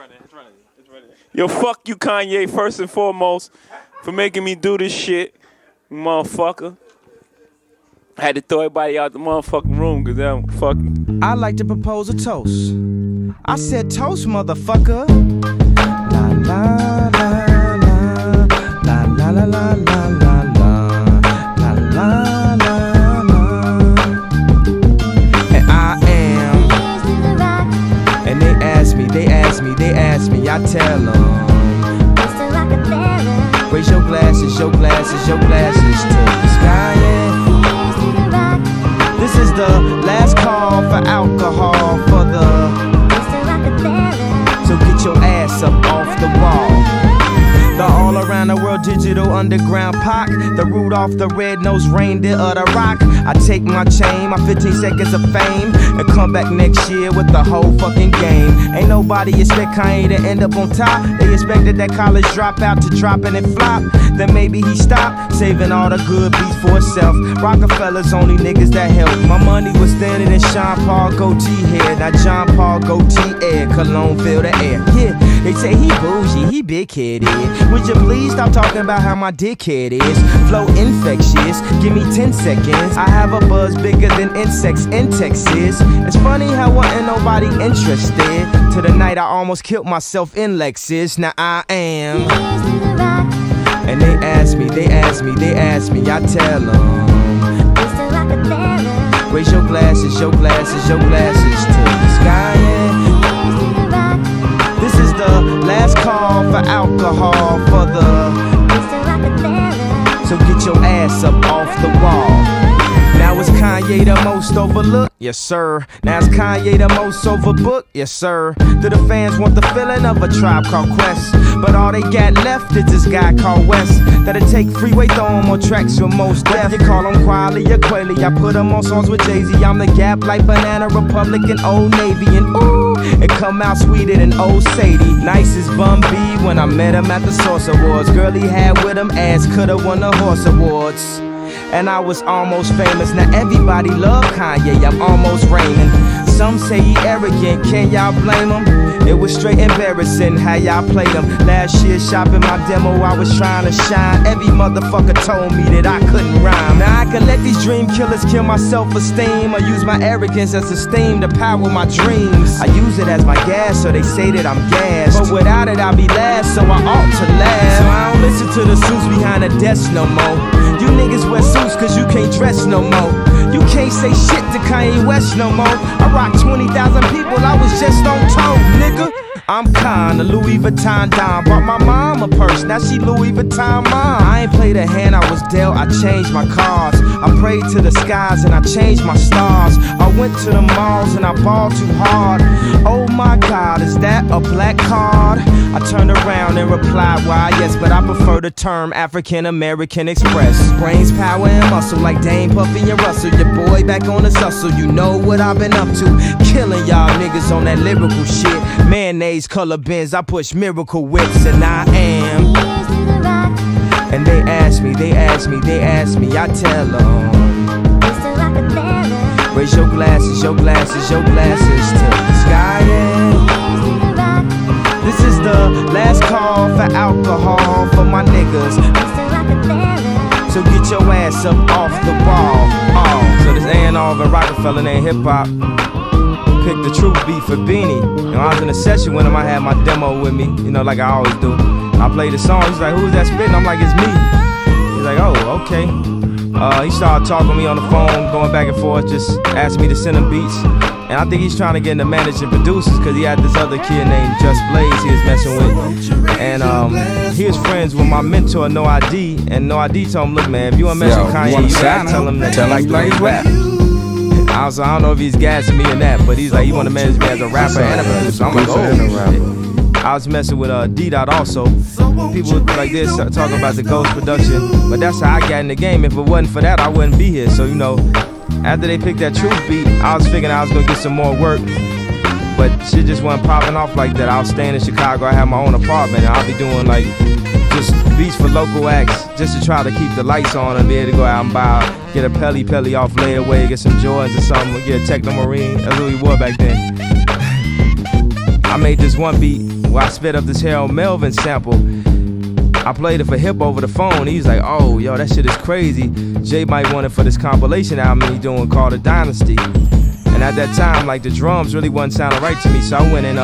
Yo, fuck you, Kanye, first and foremost, for making me do this shit, motherfucker. I had to throw everybody out the motherfucking room because I'm fucking. I'd like to propose a toast. I said toast, motherfucker. La la la la la la la la la la la la la la. And I am. And they ask me, I tell them. Raise your glasses to the sky, yeah. This is the last call for alcohol for the. So get your ass up off the wall. The all around the world digital underground Pac, the Rudolph the red-nosed reindeer of the rock. I take my chain, my 15 seconds of fame, and come back next year with the whole fucking game. Ain't nobody expect Kanye to end up on top. They expected that college dropout to drop and it flop. Then maybe he stopped, saving all the good beats for himself. Rockefeller's only niggas that help. My money was standing in Sean Paul goatee hair. Now John Paul goatee air, cologne fill the air. Yeah, they say he bougie, he big-headed. Would you please stop talking about how my dickhead is? Flow infectious, give me 10 seconds. I have a buzz bigger than insects in Texas. It's funny how wasn't nobody interested. To the night I almost killed myself in Lexus. Now I am. And they ask me, I tell them. Raise your glasses to the sky, yeah. This is the last call for alcohol for the. So get your ass up off the wall. Now is Kanye the most overlooked? Yes, sir. Now is Kanye the most overbooked? Yes, sir. Do the fans want the feeling of a Tribe Called Quest? But all they got left is this guy called West. That'll take freeway, throw him on tracks with most death. You call him Quiley or Quayle, I put him on songs with Jay-Z. I'm the Gap like Banana Republic and Old Navy. And ooh, it come out sweeter than Old Sadie. Nice as Bun B when I met him at the Source Awards. Girl he had with him ass coulda won the Horse Awards. And I was almost famous. Now everybody love Kanye, I'm almost reigning. Some say he arrogant, can y'all blame him? It was straight embarrassing how y'all played him. Last year shopping my demo, I was trying to shine. Every motherfucker told me that I couldn't rhyme. Now I can let these dream killers kill my self-esteem, or use my arrogance as a steam to power my dreams. I use it as my gas, so they say that I'm gassed. But without it I'll be last, so I ought to last. So I don't listen to the suits behind the desk no more. You niggas wear suits cause you can't dress no more. You can't say shit to Kanye West no more. I rock 20,000 people, I was just on tour, nigga. I'm kinda Louis Vuitton Don. Bought my mom a purse, now she Louis Vuitton mom. I ain't played a hand I was dealt, I changed my cards. I prayed to the skies and I changed my stars. I went to the malls and I balled too hard. Oh my God, is that a black card? I turned around and replied, why yes, but I prefer the term African American Express. Brains, power, and muscle like Dame, Puffy, and Russell. Your boy back on his hustle, you know what I've been up to. Killing y'all niggas on that lyrical shit. Mayonnaise color bins, I push miracle whips, and I am. And they ask me, I tell them. Raise your glasses to the sky, yeah. This is the last call for alcohol for my niggas. So get your ass up off the wall. Oh, so this A&R and Rockefeller named Hip Hop. Picked the Truth beat for Beanie. You know, I was in a session with him, I had my demo with me, you know, like I always do. I played the song, he's like, who's that spitting? I'm like, it's me. He's like, oh, okay. He started talking to me on the phone, going back and forth, just asking me to send him beats. And I think he's trying to get into managing producers, because he had this other kid named Just Blaze he was messing with. And he was friends with my mentor, No ID. And No ID told him, look, man, if you want to mess with Kanye, you gotta tell him that you like rap. I don't know if he's gassing me in that, but he's like, he want to manage me as a rapper and a producer. I'm like, oh, shit. I was messing with D-Dot also. People like this talk about the Ghost production, but that's how I got in the game. If it wasn't for that, I wouldn't be here. So, you know, after they picked that Truth beat, I was figuring I was gonna get some more work, but shit just wasn't popping off like that. I was staying in Chicago, I had my own apartment, and I'll be doing like just beats for local acts just to try to keep the lights on and be able to go out and buy, get a Pelly off layaway, get some Jordans or something, get a Techno Marine. That's what we wore back then. I made this one beat where I sped up this Harold Melvin sample. I played it for Hip over the phone. He's like, oh, yo, that shit is crazy. Jay might want it for this compilation album he doing called The Dynasty. And at that time, like, the drums really wasn't sounding right to me. So I went and,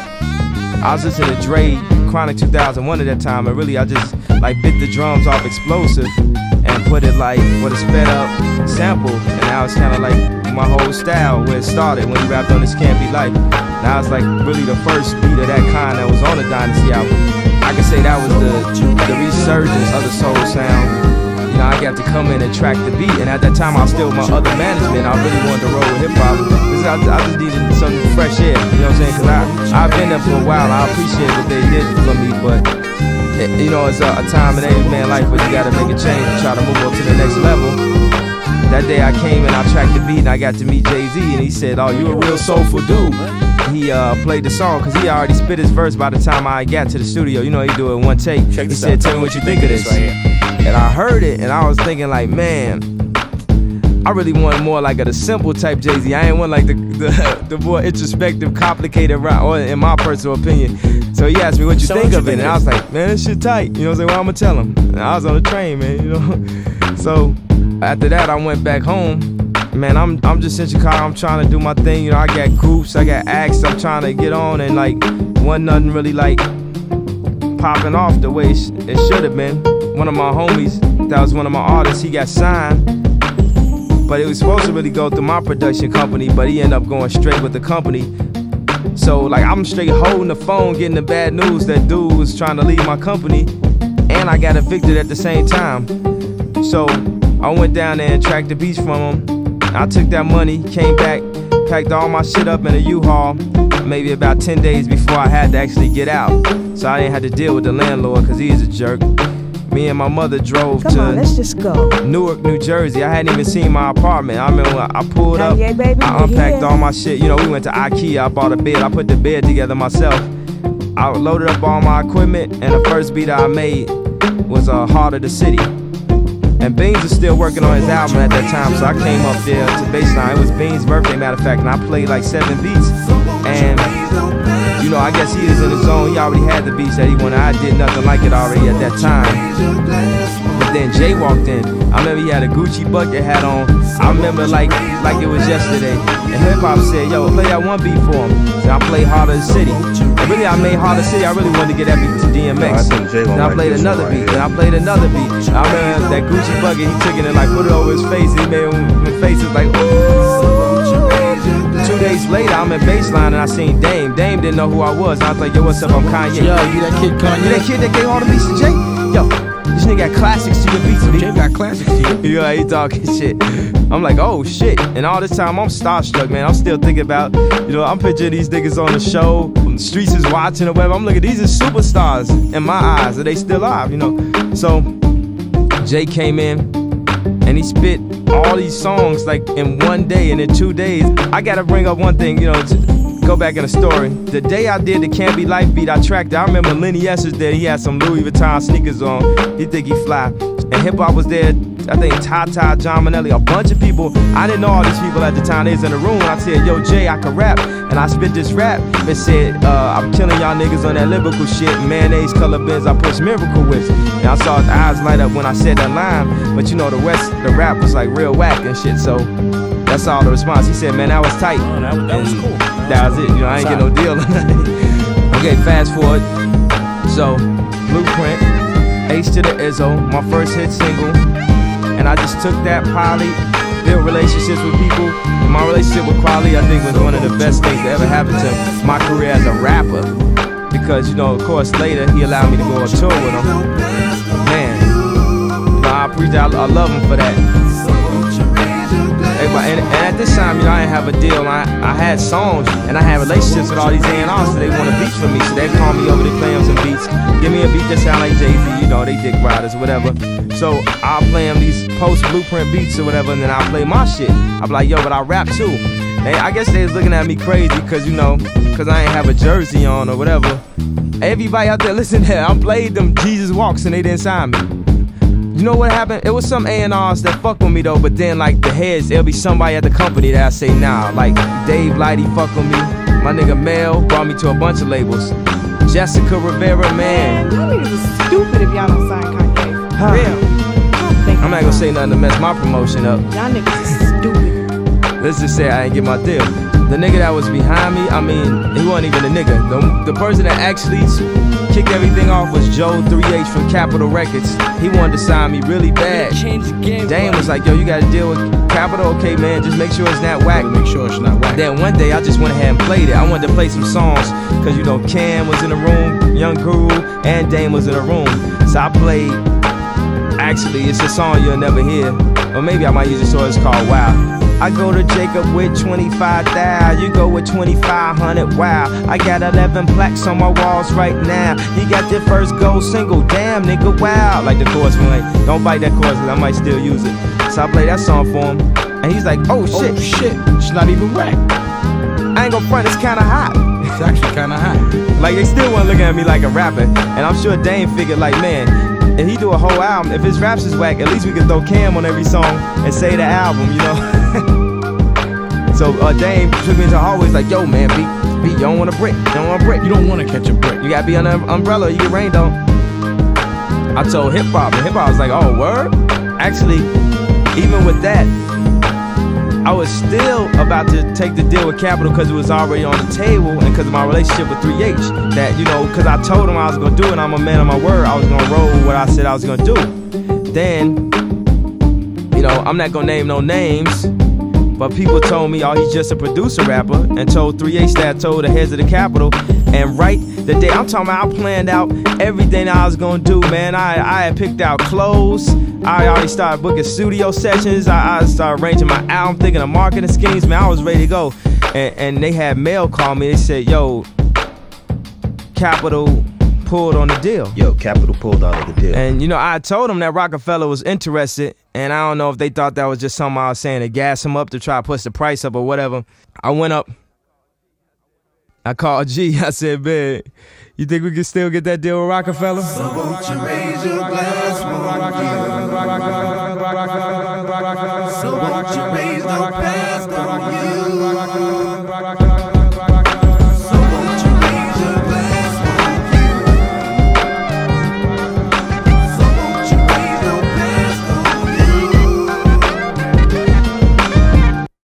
I was listening to Dre Chronic 2001 at that time. And really, I just, like, bit the drums off Explosive and put it, like, with a sped up sample. And now it's kind of like my whole style where it started when he rapped on This Can't Be Life. Now it's like really the first beat of that kind that was on the Dynasty album. I can say that was the resurgence of the soul sound. You know, I got to come in and track the beat, and at that time I was still with my other management. I really wanted to roll with hip hop. I just needed some fresh air, you know what I'm saying? Cause I've been there for a while. I appreciate what they did for me, but you know, it's a time in every man's life where you gotta make a change and try to move on to the next level. That day I came and I tracked the beat and I got to meet Jay-Z, and he said, oh, you a real soulful dude. He played the song because he already spit his verse by the time I got to the studio. You know, he do it in one take. He said, tell me what you think of this. And I heard it and I was thinking like, man, I really wanted more like the simple type Jay-Z. I ain't want like the more introspective, complicated rap, or in my personal opinion. So he asked me what you think of it, and I was like, man, this shit tight. You know what I'm saying? Well, I'm gonna tell him. And I was on the train, man, you know. So after that, I went back home. Man, I'm just in Chicago. I'm trying to do my thing. You know, I got groups, I got acts. I'm trying to get on, and like, wasn't nothing really like popping off the way it should have been. One of my homies, that was one of my artists, he got signed, but it was supposed to really go through my production company, but he ended up going straight with the company. So like, I'm straight holding the phone, getting the bad news that dude was trying to leave my company, and I got evicted at the same time. So I went down there and tracked the beats from him. I took that money, came back, packed all my shit up in a U-Haul, maybe about 10 days before I had to actually get out. So I didn't have to deal with the landlord because he is a jerk. Me and my mother drove to let's just go. Newark, New Jersey. I hadn't even seen my apartment. I remember when I pulled up, I unpacked all my shit. You know, we went to IKEA, I bought a bed, I put the bed together myself. I loaded up all my equipment, and the first beat I made was Heart of the City. And Beans was still working on his album at that time, so I came up there to Baseline. It was Beans' birthday, matter of fact, and I played like 7 beats. And, you know, I guess he was in the zone. He already had the beats that he wanted. I did nothing like it already at that time. But then Jay walked in. I remember he had a Gucci bucket hat on. I remember like it was yesterday. And Hip Hop said, yo, play that one beat for him. So I played Heart of the City. And really, I made Heart of the City. I really wanted to get that beat to DMX. And I played another beat. And I played another beat. I remember that Gucci bucket, he took it and like put it over his face. He made his face was like, ooh. 2 days later, I'm at Baseline and I seen Dame. Dame didn't know who I was. I was like, yo, what's up? I'm Kanye. Yo, you that kid Kanye? You that kid that gave all the beats to Jay? Yo, this nigga got classics to your beats, B. Jay got classics to you. Yeah, he talking shit. I'm like, oh shit. And all this time I'm starstruck, man. I'm still thinking about, you know, I'm picturing these niggas on the show, the streets is watching or whatever. I'm looking, these are superstars in my eyes, and they still are, you know. So Jay came in and he spit all these songs like in 1 day, and in 2 days. I gotta bring up one thing, you know, to go back in the story. The day I did the Can't Be Life beat, I tracked it. I remember Lenny S was there. He had some Louis Vuitton sneakers on. He think he fly. And Hip Hop was there. I think Tata, John Manelli, a bunch of people. I didn't know all these people at the time. They was in the room. And I said, yo, Jay, I can rap. And I spit this rap. It said, I'm killing y'all niggas on that lyrical shit. Mayonnaise color bins, I push miracle whips. And I saw his eyes light up when I said that line. But you know, the rap was like real whack and shit. So that's all the response. He said, man, that was tight. Oh, that was cool. That was it. You know, I ain't get no deal. Okay, fast forward. So, Blueprint, H to the Izzo, my first hit single. And I just took that Polly, built relationships with people. And my relationship with Quali, I think, was one of the best things that ever happened to my career as a rapper. Because, you know, of course, later, he allowed me to go on tour with him. Man, you know, I appreciate, I love him for that. And at this time, you know, I didn't have a deal. I had songs, and I had relationships with all these A&Rs, so they wanted beats from me. So they'd call me over, they play them some beats. Give me a beat that sound like Jay-Z, you know, they dick riders or whatever. So I'll play them these post-Blueprint beats or whatever, and then I'll play my shit. I'll be like, yo, but I rap too. And I guess they was looking at me crazy, because, you know, because I ain't have a jersey on or whatever. Everybody out there, listen there, I played them Jesus Walks, and they didn't sign me. You know what happened? It was some A&Rs that fuck with me though, but then like the heads, it'll be somebody at the company that I say nah. Like Dave Lighty fuck with me. My nigga Mel brought me to a bunch of labels. Jessica Rivera, man. Y'all niggas are stupid if y'all don't sign Kanye. For Huh. real. I'm not gonna say nothing to mess my promotion up. Y'all niggas are stupid. Let's just say I ain't get my deal. The nigga that was behind me, I mean, he wasn't even a nigga. The person that actually kicked everything off was Joe 3H from Capitol Records. He wanted to sign me really bad. Dame was like, yo, you gotta deal with Capitol. Okay, man, just make sure it's not whack. Make sure it's not whack. Then one day I just went ahead and played it. I wanted to play some songs, cause you know Cam was in the room, Young Guru, and Dame was in the room. So I played, actually it's a song you'll never hear. Or maybe I might use it so it's called Wow. I go to Jacob with 25,000, you go with 2,500, wow. I got 11 plaques on my walls right now. You got your first gold single, damn nigga, wow. Like the chorus from like, don't bite that chorus, I might still use it. So I play that song for him, and he's like, oh shit. Oh shit, it's not even whack. I ain't gonna front, it's kinda hot. It's actually kinda hot. Like they still wasn't looking at me like a rapper. And I'm sure Dame figured like, man, if he do a whole album, if his raps is whack, at least we can throw Cam on every song and say the album, you know? So Dame took me into always like, yo man, B, you don't want a brick, you don't want a brick. You don't want to catch a brick. You gotta be under an umbrella, you get rained on. I told Hip Hop, and Hip Hop was like, oh, word? Actually, even with that, I was still about to take the deal with Capitol because it was already on the table and because of my relationship with 3H. That, you know, because I told him I was gonna do it, and I'm a man of my word, I was gonna roll with what I said I was gonna do. Then, you know, I'm not gonna name no names, but people told me, oh, he's just a producer rapper, and told 3H that I told the heads of the Capitol. And right the day, I'm talking about, I planned out everything I was gonna do, man. I had picked out clothes. I already started booking studio sessions. I started arranging my album, thinking of marketing schemes, man. I was ready to go. And they had mail call me. They said, yo, Capitol pulled on the deal. Yo, Capitol pulled out of the deal. And, you know, I told them that Rockefeller was interested, and I don't know if they thought that was just something I was saying to gas him up to try to push the price up or whatever. I went up. I called G. I said, man, you think we can still get that deal with Rockefeller? So won't you raise your glass, won't you? So won't you raise no past on you?